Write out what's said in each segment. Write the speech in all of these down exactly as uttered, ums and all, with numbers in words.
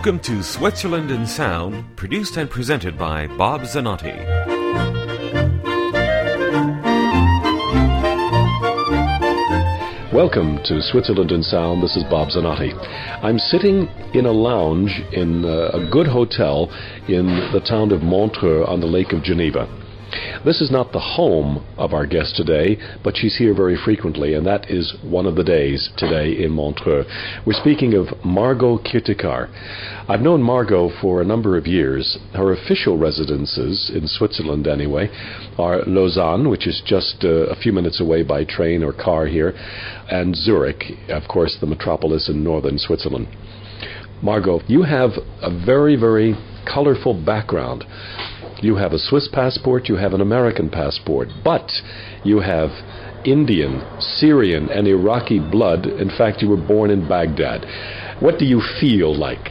Welcome to Switzerland in Sound, produced and presented by Bob Zanotti. Welcome to Switzerland in Sound. This is Bob Zanotti. I'm sitting in a lounge in a good hotel in the town of Montreux on the Lake of Geneva. This is not the home of our guest today, but she's here very frequently, and that is one of the days today in Montreux. We're speaking of Margot Kirtikar. I've known Margot for a number of years. Her official residences, in Switzerland anyway, are Lausanne, which is just uh, a few minutes away by train or car here, and Zurich, of course, the metropolis in northern Switzerland. Margot, you have a very, very colorful background. You have a Swiss passport, you have an American passport, but you have Indian, Syrian, and Iraqi blood. In fact, you were born in Baghdad. What do you feel like?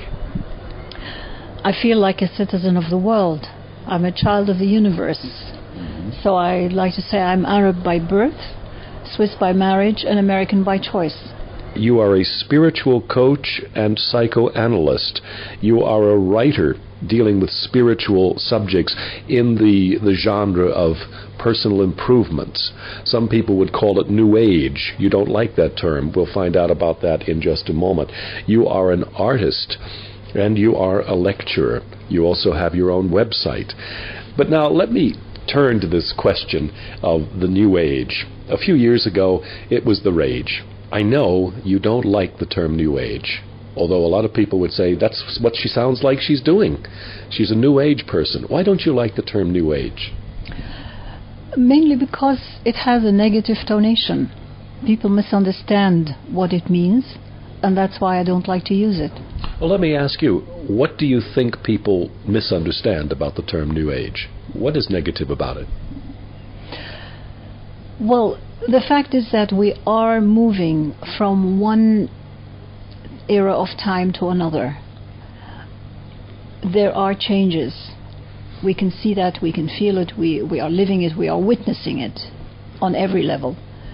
I feel like a citizen of the world. I'm a child of the universe. Mm-hmm. So I like to say I'm Arab by birth, Swiss by marriage, and American by choice. You are a spiritual coach and psychoanalyst. You are a writer dealing with spiritual subjects in the, the genre of personal improvement. Some people would call it New Age. You don't like that term. We'll find out about that in just a moment. You are an artist, and you are a lecturer. You also have your own website. But now let me turn to this question of the New Age. A few years ago, it was the rage. I know you don't like the term New Age, although a lot of people would say that's what she sounds like she's doing. She's a New Age person. Why don't you like the term New Age? Mainly because it has a negative tonation. People misunderstand what it means, and that's why I don't like to use it. Well, let me ask you, what do you think people misunderstand about the term New Age? What is negative about it? Well, the fact is that we are moving from one era of time to another. There are changes. We can see that, we can feel it, we, we are living it, we are witnessing it on every level.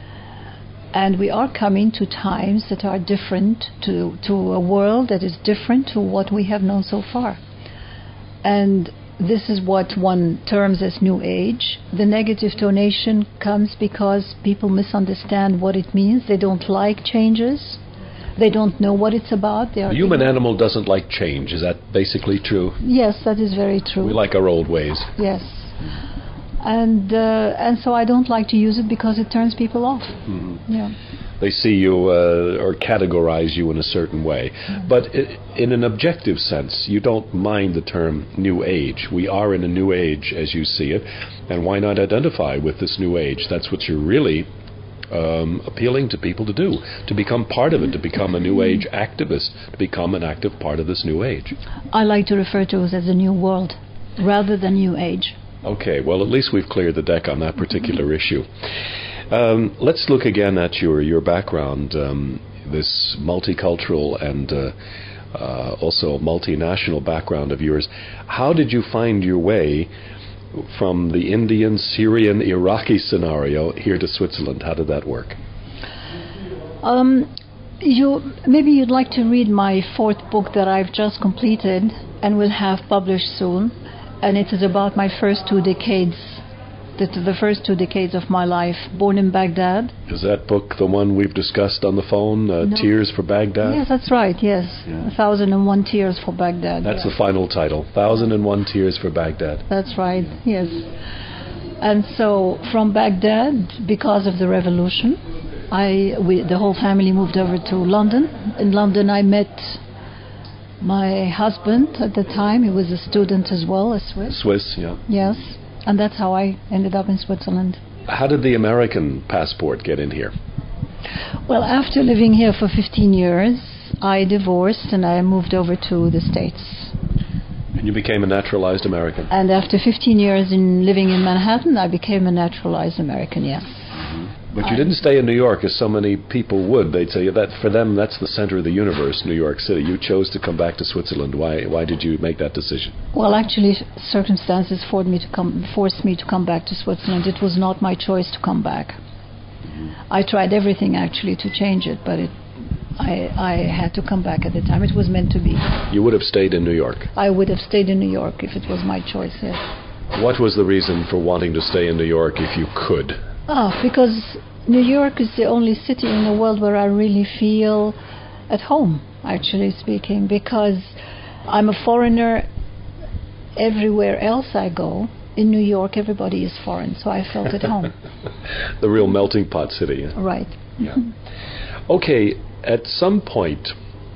And we are coming to times that are different, to, to a world that is different to what we have known so far. And this is what one terms as New Age. The negative tonation comes because people misunderstand what it means. They don't like changes. They don't know what it's about. They are the human animal doesn't like change. Is that basically true? Yes, that is very true. We like our old ways. Yes. And uh, and so I don't like to use it because it turns people off. Mm-hmm. Yeah. They see you uh, or categorize you in a certain way. Mm-hmm. But it, in an objective sense, you don't mind the term New Age. We are in a new age as you see it. And why not identify with this new age? That's what you're really um, appealing to people to do, to become part of it, to become a new age activist, to become an active part of this new age. I like to refer to it as a new world rather than New Age. Okay, well, at least we've cleared the deck on that particular issue. Um, let's look again at your, your background, um, this multicultural and uh, uh, also multinational background of yours. How did you find your way from the Indian, Syrian, Iraqi scenario here to Switzerland? How did that work? Um, you maybe you'd like to read my fourth book that I've just completed and will have published soon. And it is about my first two decades, the, the first two decades of my life, born in Baghdad. Is that book the one we've discussed on the phone, uh, no. Tears for Baghdad? Yes, that's right, yes. Yeah. A Thousand and One Tears for Baghdad. That's yeah. the final title, Thousand and One Tears for Baghdad. That's right, yes. And so from Baghdad, because of the revolution, I we, the whole family moved over to London. In London I met my husband at the time. He was a student as well, a Swiss. Swiss, yeah. Yes, and that's how I ended up in Switzerland. How did the American passport get in here? Well, after living here for fifteen years, I divorced and I moved over to the States. And you became a naturalized American? And after fifteen years in living in Manhattan, I became a naturalized American, yes. But you didn't stay in New York as so many people would. They'd say that for them that's the center of the universe, New York City. You chose to come back to Switzerland. Why Why did you make that decision? Well, actually, circumstances forced me to come forced me to come back to Switzerland. It was not my choice to come back. Mm-hmm. I tried everything actually to change it, but it I, I had to come back at the time. It was meant to be. You would have stayed in New York? I would have stayed in New York if it was my choice, yes. What was the reason for wanting to stay in New York if you could? Ah, because New York is the only city in the world where I really feel at home, actually speaking, because I'm a foreigner everywhere else I go. In New York, everybody is foreign, so I felt at home. The real melting pot city. Huh? Right. Yeah. Okay, at some point,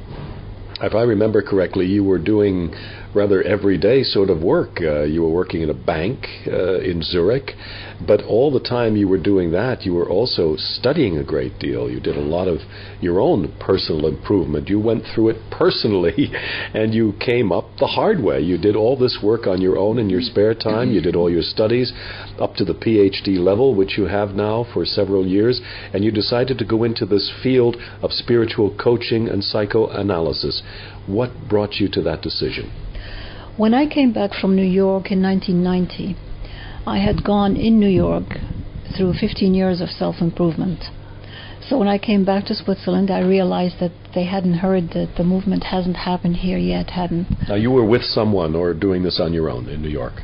if I remember correctly, you were doing rather everyday sort of work. Uh, you were working in a bank uh, in Zurich, but all the time you were doing that, you were also studying a great deal. You did a lot of your own personal improvement. You went through it personally, and you came up the hard way. You did all this work on your own in your spare time. You did all your studies up to the P H D level, which you have now for several years, and you decided to go into this field of spiritual coaching and psychoanalysis. What brought you to that decision? When I came back from New York in nineteen ninety, I had gone in New York through fifteen years of self-improvement. So when I came back to Switzerland, I realized that they hadn't heard that the movement hasn't happened here yet, hadn't. Now, you were with someone or doing this on your own in New York?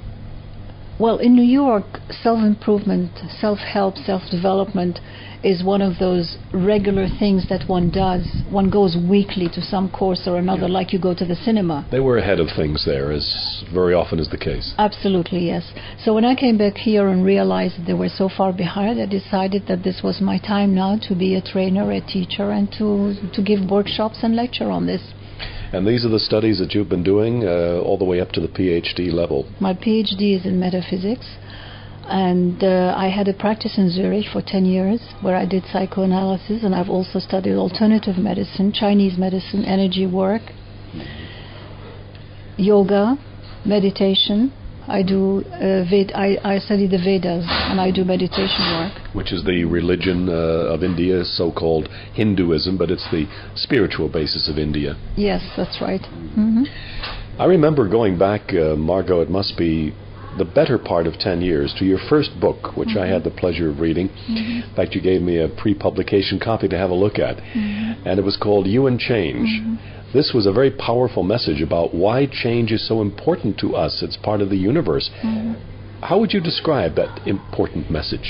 Well, in New York, self-improvement, self-help, self-development is one of those regular things that one does. One goes weekly to some course or another, yeah. Like you go to the cinema. They were ahead of things there, as very often is the case. Absolutely, yes. So when I came back here and realized that they were so far behind, I decided that this was my time now to be a trainer, a teacher, and to, to give workshops and lecture on this. And these are the studies that you've been doing uh, all the way up to the P H D level? My P H D is in metaphysics. And uh, I had a practice in Zurich for ten years where I did psychoanalysis, and I've also studied alternative medicine, Chinese medicine, energy work, yoga, meditation. I do uh, Ved- I, I study the Vedas, and I do meditation work. Which is the religion uh, of India, so-called Hinduism, but it's the spiritual basis of India. Yes, that's right. Mm-hmm. I remember going back, uh, Margot, it must be the better part of ten years, to your first book, which mm-hmm. I had the pleasure of reading. Mm-hmm. In fact, you gave me a pre-publication copy to have a look at. Mm-hmm. And it was called You and Change. Mm-hmm. This was a very powerful message about why change is so important to us. It's part of the universe. Mm-hmm. How would you describe that important message?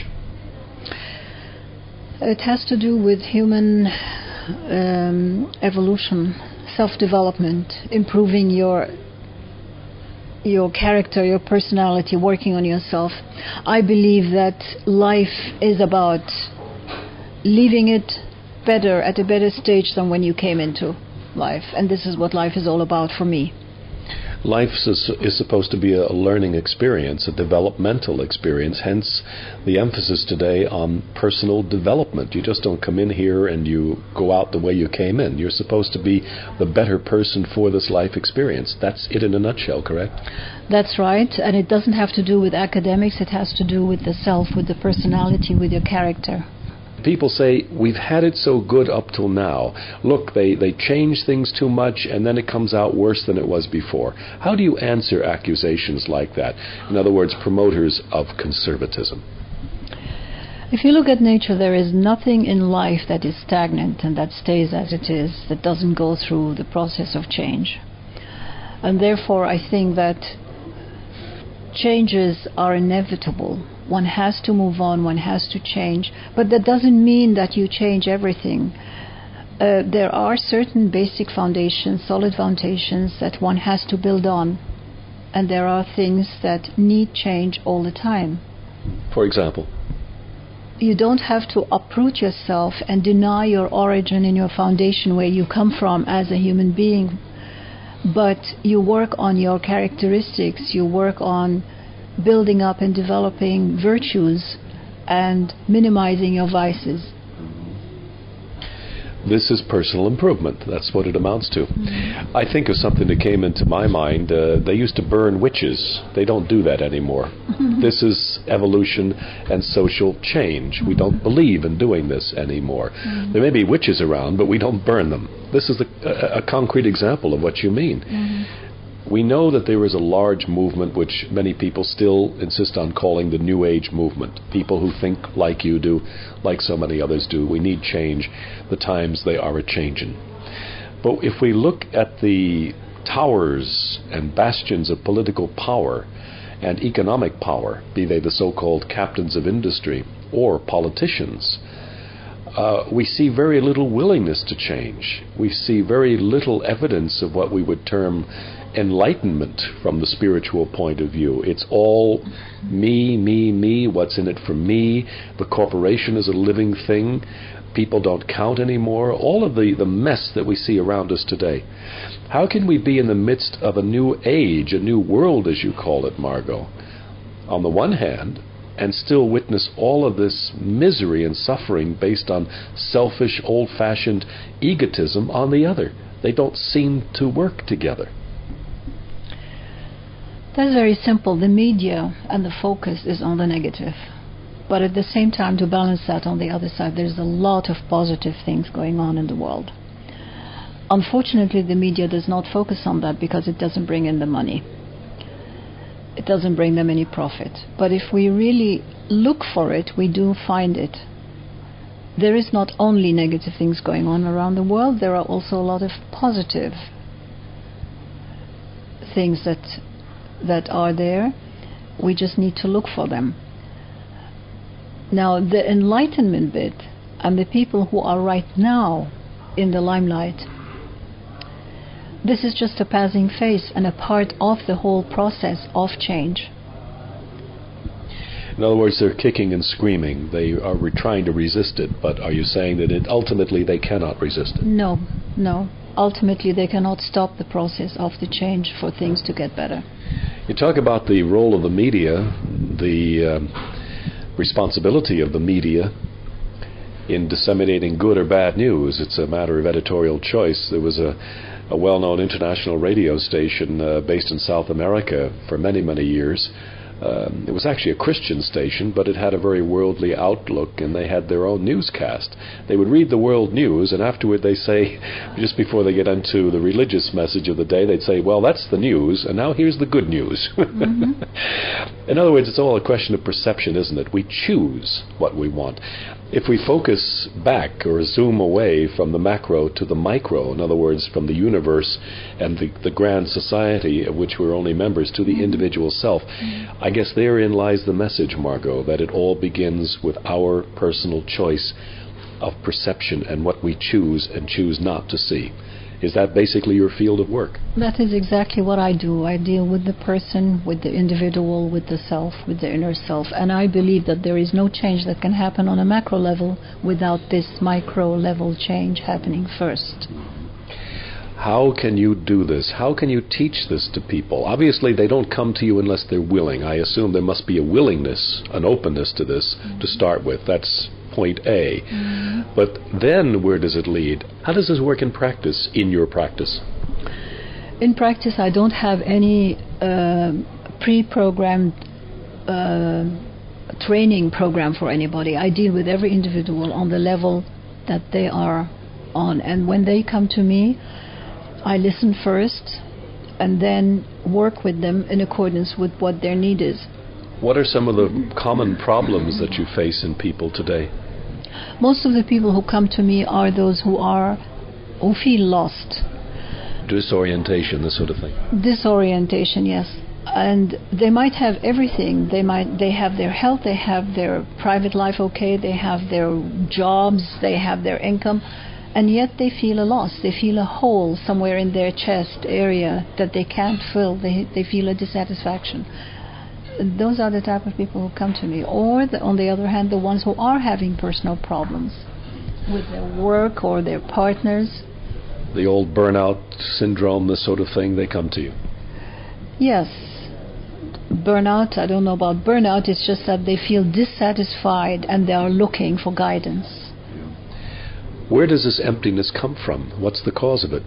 It has to do with human um, evolution, self-development, improving your your character, your personality, working on yourself. I believe that life is about leaving it better, at a better stage than when you came into life. And this is what life is all about for me. Life is, is supposed to be a learning experience, a developmental experience, hence the emphasis today on personal development. You just don't come in here and you go out the way you came in. You're supposed to be the better person for this life experience. That's it in a nutshell, correct? That's right, and it doesn't have to do with academics. It has to do with the self, with the personality, with your character. People say, we've had it so good up till now. Look, they, they change things too much and then it comes out worse than it was before. How do you answer accusations like that? In other words, promoters of conservatism. If you look at nature, there is nothing in life that is stagnant and that stays as it is, that doesn't go through the process of change. And therefore, I think that changes are inevitable. One has to move on, one has to change, but that doesn't mean that you change everything. Uh, there are certain basic foundations, solid foundations that one has to build on, and there are things that need change all the time. For example? You don't have to uproot yourself and deny your origin and your foundation, where you come from as a human being, but you work on your characteristics, you work on building up and developing virtues and minimizing your vices. This is personal improvement. That's what it amounts to. Mm-hmm. I think of something that came into my mind. Uh, they used to burn witches. They don't do that anymore. Mm-hmm. This is evolution and social change. Mm-hmm. We don't believe in doing this anymore. Mm-hmm. There may be witches around, but we don't burn them. This is a, a, a concrete example of what you mean. Mm-hmm. We know that there is a large movement which many people still insist on calling the New Age movement. People who think like you do, like so many others do. We need change. The times, they are a-changin'. But if we look at the towers and bastions of political power and economic power, be they the so-called captains of industry or politicians, uh, we see very little willingness to change. We see very little evidence of what we would term enlightenment from the spiritual point of view. It's all me, me, me, what's in it for me. The corporation is a living thing. People don't count anymore. All of the, the mess that we see around us today. How can we be in the midst of a new age, a new world, as you call it, Margot, on the one hand, and still witness all of this misery and suffering based on selfish, old-fashioned egotism on the other? They don't seem to work together. That's very simple. The media and the focus is on the negative. But at the same time, to balance that on the other side, there's a lot of positive things going on in the world. Unfortunately, the media does not focus on that because it doesn't bring in the money. It doesn't bring them any profit. But if we really look for it, we do find it. There is not only negative things going on around the world, there are also a lot of positive things that that are there. We just need to look for them. Now, the enlightenment bit and the people who are right now in the limelight, this is just a passing phase and a part of the whole process of change. In other words, they're kicking and screaming. They are re- trying to resist it, but are you saying that it, ultimately they cannot resist it? No, no. Ultimately, they cannot stop the process of the change for things to get better. You talk about the role of the media, the um, responsibility of the media in disseminating good or bad news. It's a matter of editorial choice. There was a, a well-known international radio station uh, based in South America for many, many years. Um, it was actually a Christian station, but it had a very worldly outlook, and they had their own newscast. They would read the world news, and afterward they say, just before they get into the religious message of the day, they'd say, well, that's the news, and now here's the good news. Mm-hmm. In other words, it's all a question of perception, isn't it? We choose what we want. If we focus back or zoom away from the macro to the micro, in other words, from the universe and the, the grand society of which we're only members to the individual self, I guess therein lies the message, Margot, that it all begins with our personal choice of perception and what we choose and choose not to see. Is that basically your field of work? That is exactly what I do. I deal with the person, with the individual, with the self, with the inner self. And I believe that there is no change that can happen on a macro level without this micro level change happening first. How can you do this? How can you teach this to people? Obviously, they don't come to you unless they're willing. I assume there must be a willingness, an openness to this mm-hmm. to start with. That's point A. Mm-hmm. But then where does it lead? How does this work in practice, in your practice? In practice, I don't have any uh, pre-programmed uh, training program for anybody. I deal with every individual on the level that they are on. And when they come to me, I listen first and then work with them in accordance with what their need is. What are some of the common problems that you face in people today? Most of the people who come to me are those who are who feel lost. Disorientation, this sort of thing. Disorientation, yes. And they might have everything. They might they have their health, they have their private life okay, they have their jobs, they have their income. And yet they feel a loss. They feel a hole somewhere in their chest area that they can't fill. They they feel a dissatisfaction. Those are the type of people who come to me. Or, the, on the other hand, the ones who are having personal problems with their work or their partners. The old burnout syndrome, this sort of thing, they come to you. Yes. Burnout, I don't know about burnout. It's just that they feel dissatisfied and they are looking for guidance. Where does this emptiness come from? What's the cause of it?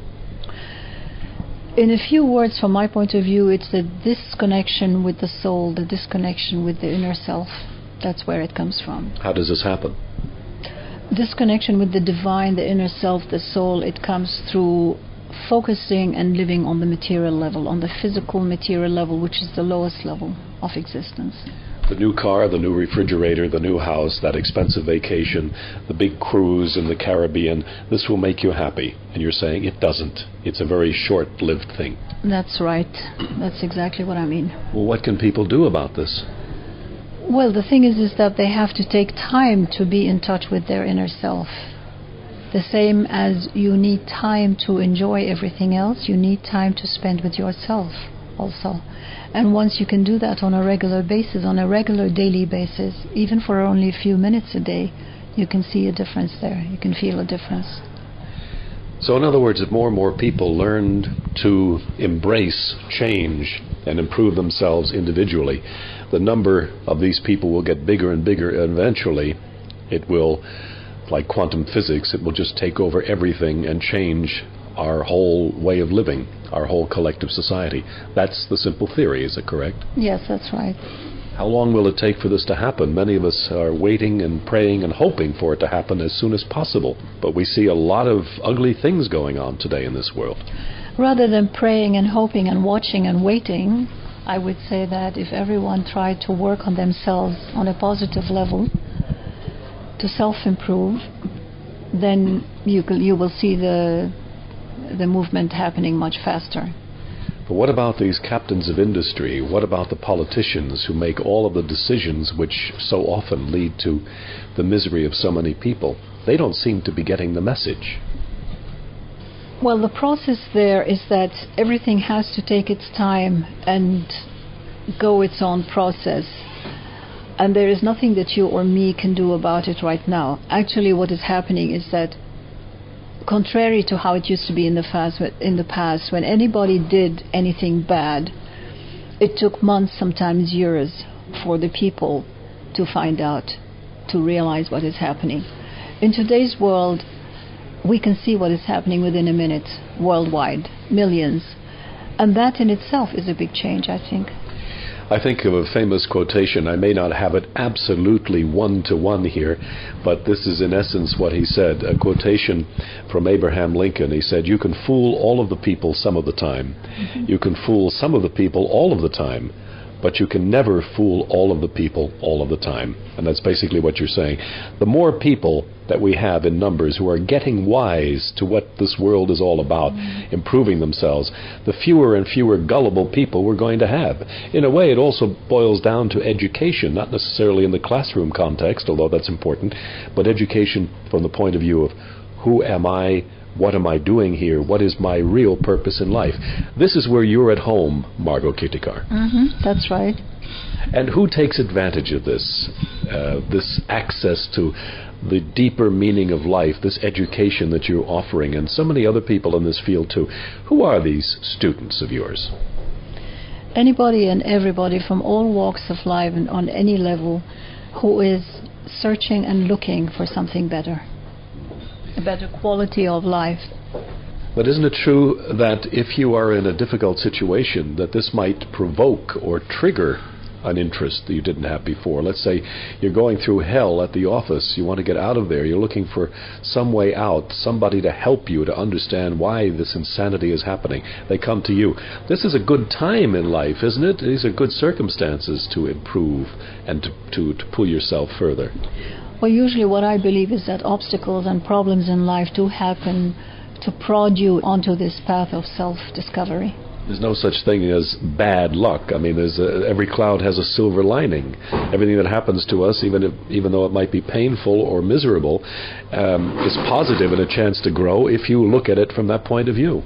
In a few words, from my point of view, it's the disconnection with the soul, the disconnection with the inner self. That's where it comes from. How does this happen? Disconnection with the divine, the inner self, the soul, it comes through focusing and living on the material level, on the physical material level, which is the lowest level of existence. The new car, the new refrigerator, the new house, that expensive vacation, the big cruise in the Caribbean, this will make you happy. And you're saying it doesn't. It's a very short-lived thing. That's right. That's exactly what I mean. Well, what can people do about this? Well, the thing is, is that they have to take time to be in touch with their inner self. The same as you need time to enjoy everything else, you need time to spend with yourself also. And once you can do that on a regular basis, on a regular daily basis, even for only a few minutes a day, you can see a difference there. You can feel a difference. So in other words, if more and more people learned to embrace change and improve themselves individually, the number of these people will get bigger and bigger, and eventually it will, like quantum physics, it will just take over everything and change our whole way of living, our whole collective society. That's the simple theory, is it correct? Yes, that's right. How long will it take for this to happen? Many of us are waiting and praying and hoping for it to happen as soon as possible. But we see a lot of ugly things going on today in this world. Rather than praying and hoping and watching and waiting, I would say that if everyone tried to work on themselves on a positive level, to self-improve, then you, you will see the the movement happening much faster. But what about these captains of industry? What about the politicians who make all of the decisions which so often lead to the misery of so many people? They don't seem to be getting the message. Well, the process there is that everything has to take its time and go its own process. And there is nothing that you or me can do about it right now. Actually, what is happening is that, contrary to how it used to be in the past, in the past, when anybody did anything bad, it took months, sometimes years, for the people to find out, to realize what is happening. In today's world, we can see what is happening within a minute, worldwide, millions. And that in itself is a big change, I think. I think of a famous quotation. I may not have it absolutely one-to-one here, but this is in essence what he said, a quotation from Abraham Lincoln. He said, "You can fool all of the people some of the time. Mm-hmm. You can fool some of the people all of the time, but you can never fool all of the people all of the time." And that's basically what you're saying. The more people that we have in numbers who are getting wise to what this world is all about, mm-hmm. improving themselves, the fewer and fewer gullible people we're going to have. In a way, it also boils down to education, not necessarily in the classroom context, although that's important, but education from the point of view of who am I, what am I doing here, what is my real purpose in life. This is where you're at home, Margot Kirtikar. Mm-hmm, that's right. And who takes advantage of this, uh, this access to the deeper meaning of life, this education that you're offering, and so many other people in this field too? Who are these students of yours? Anybody and everybody from all walks of life and on any level who is searching and looking for something better, a better quality of life. But isn't it true that if you are in a difficult situation, that this might provoke or trigger an interest that you didn't have before? Let's say you're going through hell at the office, you want to get out of there, you're looking for some way out, somebody to help you to understand why this insanity is happening. They come to you. This is a good time in life, isn't it? These are good circumstances to improve and to, to, to pull yourself further. Well, usually what I believe is that obstacles and problems in life do happen to prod you onto this path of self-discovery. There's no such thing as bad luck. I mean, there's a, every cloud has a silver lining. Everything that happens to us, even if, even though it might be painful or miserable, um, is positive and a chance to grow if you look at it from that point of view.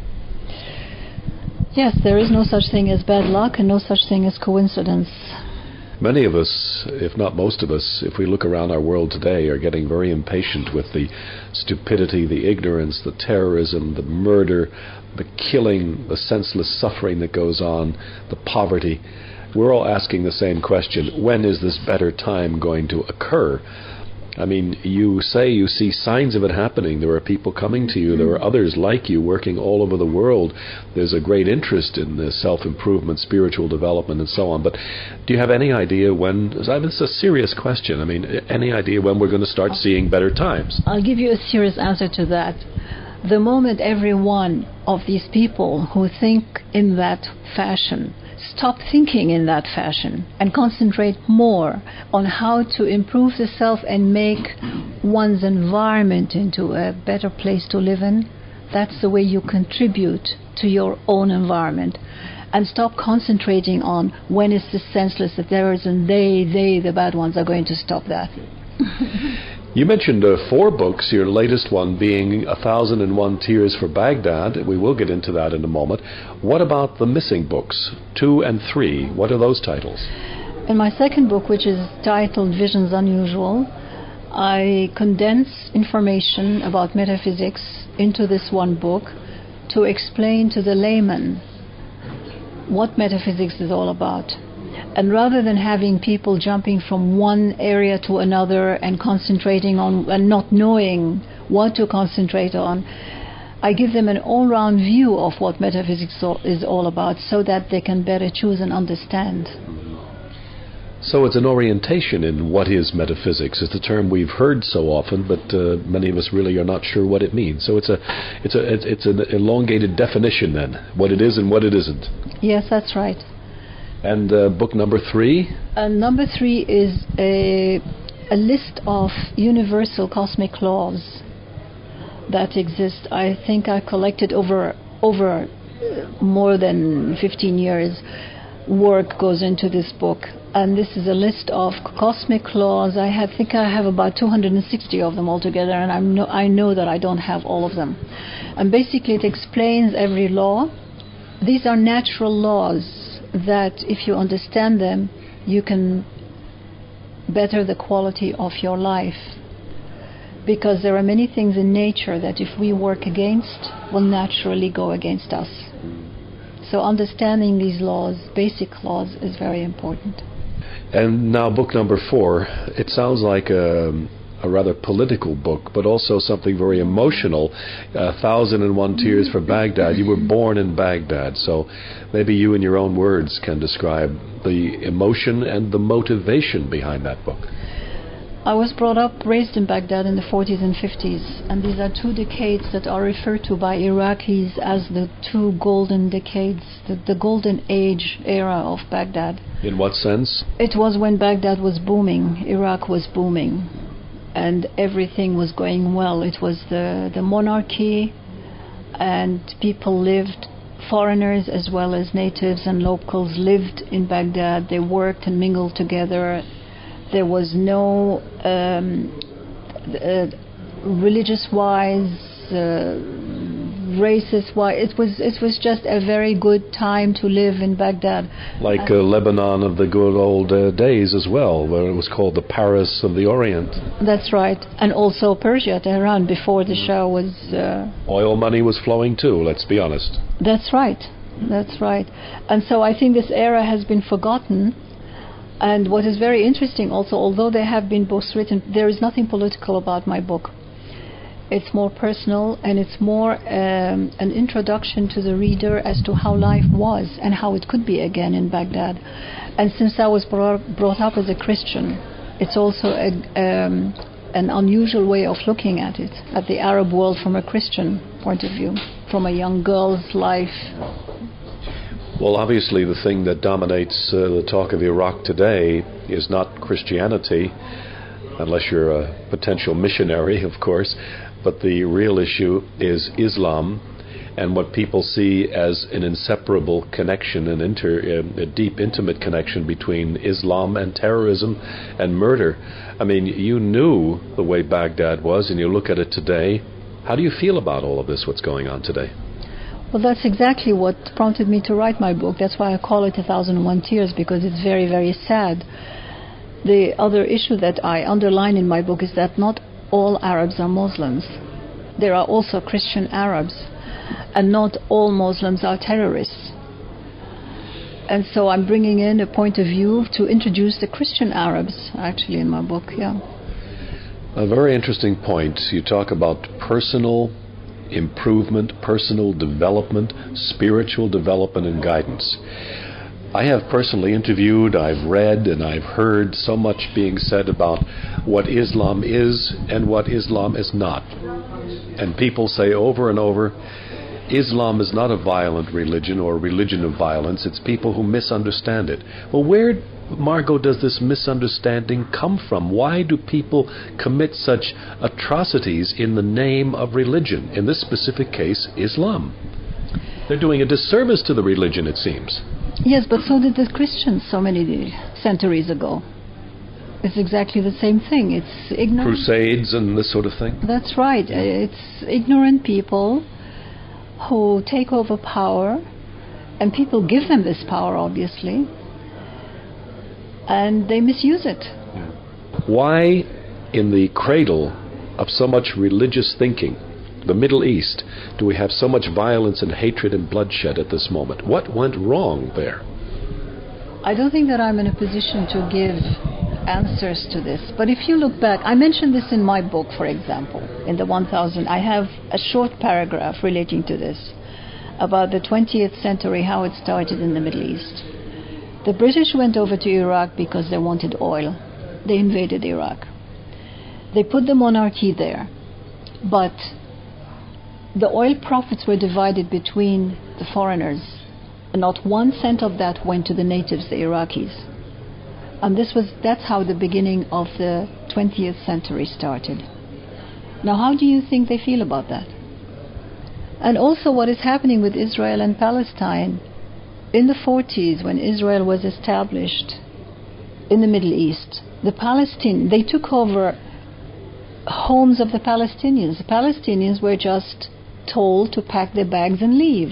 Yes, there is no such thing as bad luck and no such thing as coincidence. Many of us, if not most of us, if we look around our world today, are getting very impatient with the stupidity, the ignorance, the terrorism, the murder, the killing, the senseless suffering that goes on, the poverty. We're all asking the same question: when is this better time going to occur? I mean, you say you see signs of it happening. There are people coming to you. There are others like you working all over the world. There's a great interest in the self-improvement, spiritual development, and so on. But do you have any idea when? I mean, it's a serious question. I mean, any idea when we're going to start seeing better times? I'll give you a serious answer to that. the moment every one of these people who think in that fashion stop thinking in that fashion and concentrate more on how to improve the self and make one's environment into a better place to live in, that's the way you contribute to your own environment. And stop concentrating on when is this senseless, that there is and they, they, the bad ones are going to stop that. You mentioned uh, four books, your latest one being A Thousand and One Tears for Baghdad. We will get into that in a moment. What about the missing books, two and three? What are those titles? In my second book, which is titled Visions Unusual, I condense information about metaphysics into this one book to explain to the layman what metaphysics is all about. And rather than having people jumping from one area to another and concentrating on and not knowing what to concentrate on, I give them an all-round view of what metaphysics is all about so that they can better choose and understand. So it's an orientation in what is metaphysics. It's a term we've heard so often, but uh, many of us really are not sure what it means. So it's a, it's a, it's, it's an elongated definition then, what it is and what it isn't. Yes, that's right. And uh, book number three? Uh, number three is a, a list of universal cosmic laws that exist. I think I collected over over more than fifteen years. Work goes into this book, and this is a list of cosmic laws. I have, think I have about two hundred sixty of them altogether, and I'm no, I know that I don't have all of them. And basically it explains every law. These are natural laws that if you understand them, you can better the quality of your life. Because there are many things in nature that if we work against, will naturally go against us. So understanding these laws, basic laws, is very important. And now book number four, it sounds like a, a rather political book, but also something very emotional. A Thousand and One Tears for Baghdad. You were born in Baghdad, so maybe you in your own words can describe the emotion and the motivation behind that book. I was brought up, raised in Baghdad in the forties and fifties, and these are two decades that are referred to by Iraqis as the two golden decades, the, the golden age era of Baghdad. In what sense? It was when Baghdad was booming, Iraq was booming, and everything was going well. It was the, the monarchy, and people lived, foreigners as well as natives and locals lived in Baghdad. They worked and mingled together. There was no um, uh, religious-wise, uh, racist-wise. It was it was just a very good time to live in Baghdad. Like uh, Lebanon of the good old uh, days as well, where it was called the Paris of the Orient. That's right, and also Persia, Tehran, before the Shah was. Uh, Oil money was flowing too. Let's be honest. That's right. That's right. And so I think this era has been forgotten. And what is very interesting also, although there have been books written, there is nothing political about my book. It's more personal, and it's more um, an introduction to the reader as to how life was and how it could be again in Baghdad. And since I was brought, brought up as a Christian, it's also a, um, an unusual way of looking at it, at the Arab world from a Christian point of view, from a young girl's life. Well, obviously the thing that dominates uh, the talk of Iraq today is not Christianity, unless you're a potential missionary, of course, but the real issue is Islam and what people see as an inseparable connection, an inter, uh, a deep, intimate connection between Islam and terrorism and murder. I mean, you knew the way Baghdad was, and you look at it today. How do you feel about all of this, what's going on today? Well, that's exactly what prompted me to write my book. That's why I call it A Thousand and One Tears, because it's very, very sad. The other issue that I underline in my book is that not all Arabs are Muslims. There are also Christian Arabs, and not all Muslims are terrorists. And so I'm bringing in a point of view to introduce the Christian Arabs, actually, in my book, yeah. A very interesting point. You talk about personal improvement, personal development, spiritual development and guidance. I have personally interviewed, I've read, and I've heard so much being said about what Islam is and what Islam is not. And people say over and over, Islam is not a violent religion or a religion of violence. It's people who misunderstand it. Well, where, Margot, does this misunderstanding come from? Why do people commit such atrocities in the name of religion? In this specific case, Islam. They're doing a disservice to the religion, it seems. Yes, but so did the Christians so many centuries ago. It's exactly the same thing. It's ignorant. Crusades and this sort of thing? That's right. It's ignorant people who take over power, and people give them this power, obviously, and they misuse it. Yeah. Why, in the cradle of so much religious thinking, the Middle East, do we have so much violence and hatred and bloodshed at this moment? What went wrong there? I don't think that I'm in a position to give answers to this, but if you look back, I mentioned this in my book, for example, in the one thousand. I have a short paragraph relating to this, about the twentieth century, how it started in the Middle East. The British went over to Iraq because they wanted oil. They invaded Iraq. They put the monarchy there, but the oil profits were divided between the foreigners, and not one cent of that went to the natives, the Iraqis. And this was that's how the beginning of the twentieth century started. Now, how do you think they feel about that? And also what is happening with Israel and Palestine. In the forties, when Israel was established in the Middle East, the Palestinians, they took over homes of the Palestinians. The Palestinians were just told to pack their bags and leave.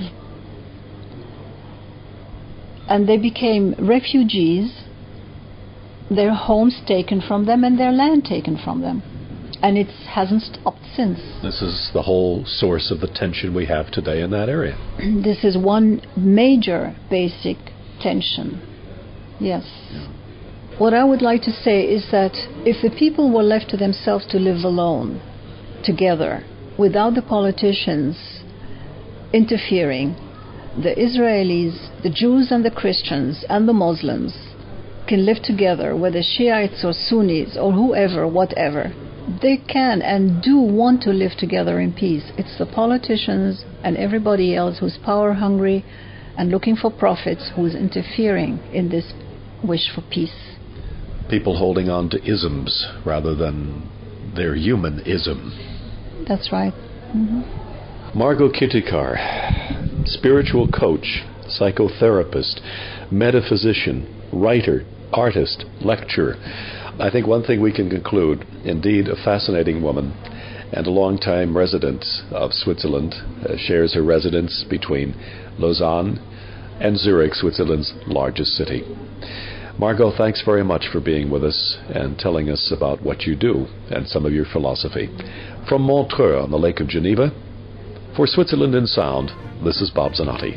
And they became refugees, their homes taken from them and their land taken from them. And it hasn't stopped since. This is the whole source of the tension we have today in that area. This is one major basic tension. Yes. Yeah. What I would like to say is that if the people were left to themselves to live alone, together, without the politicians interfering, the Israelis, the Jews and the Christians and the Muslims can live together, whether Shiites or Sunnis or whoever, whatever. They can and do want to live together in peace. It's the politicians and everybody else who's power hungry and looking for profits who's interfering in this wish for peace. People holding on to isms rather than their humanism. That's right. Mm-hmm. Margot Kittikar, spiritual coach, psychotherapist, metaphysician, writer, artist, lecturer. I think one thing we can conclude, indeed a fascinating woman and a long-time resident of Switzerland, uh, shares her residence between Lausanne and Zurich, Switzerland's largest city. Margot, thanks very much for being with us and telling us about what you do and some of your philosophy. From Montreux on the Lake of Geneva, for Switzerland in Sound, this is Bob Zanotti.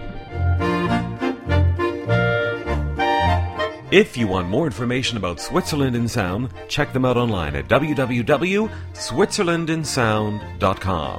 If you want more information about Switzerland in Sound, check them out online at w w w dot switzerland in sound dot com.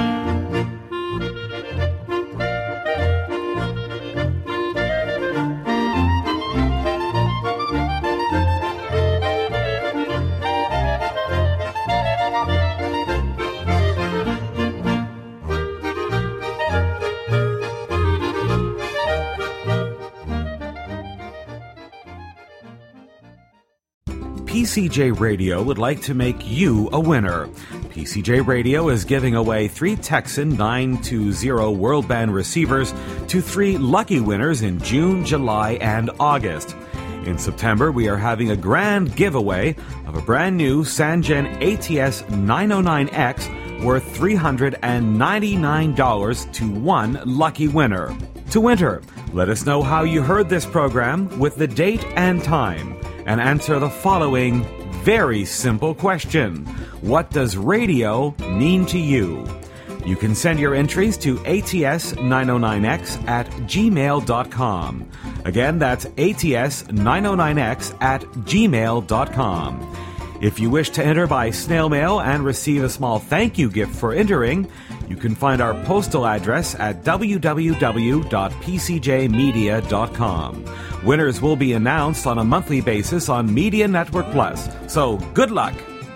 P C J Radio would like to make you a winner. P C J Radio is giving away three Texan nine two zero World Band receivers to three lucky winners in June, July, and August. In September, we are having a grand giveaway of a brand new Sangen A T S nine oh nine X worth three hundred ninety-nine dollars to one lucky winner. To enter, let us know how you heard this program with the date and time, and answer the following very simple question. What does radio mean to you? You can send your entries to A T S nine oh nine X at gmail dot com. Again, that's A T S nine oh nine X at gmail dot com. If you wish to enter by snail mail and receive a small thank you gift for entering, you can find our postal address at w w w dot p c j media dot com. Winners will be announced on a monthly basis on Media Network Plus. So, good luck!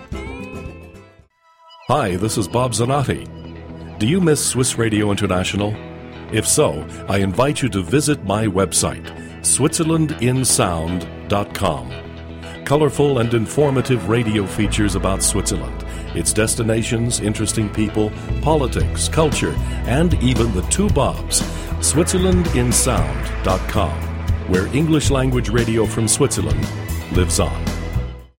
Hi, this is Bob Zanotti. Do you miss Swiss Radio International? If so, I invite you to visit my website, switzerland in sound dot com. Colorful and informative radio features about Switzerland, its destinations, interesting people, politics, culture, and even the two Bobs, switzerland in sound dot com, where English language radio from Switzerland lives on.